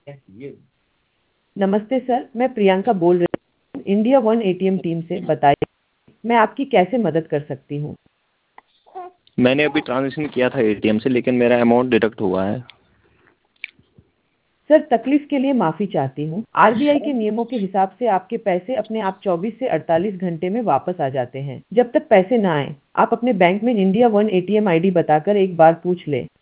नमस्ते सर, मैं प्रियंका बोल रही हूँ इंडिया वन एटीएम टीम से। बताइए मैं आपकी कैसे मदद कर सकती हूँ। मैंने अभी ट्रांज़ैक्शन किया था एटीएम से, लेकिन मेरा अमाउंट डिडक्ट हुआ है। सर तकलीफ के लिए माफ़ी चाहती हूँ। आरबीआई के नियमों के हिसाब से आपके पैसे अपने आप 24 से 48 घंटे में वापस आ जाते हैं। जब तक पैसे ना आए आप अपने बैंक में इंडिया वन एटीएम आईडी बताकर एक बार पूछ लें।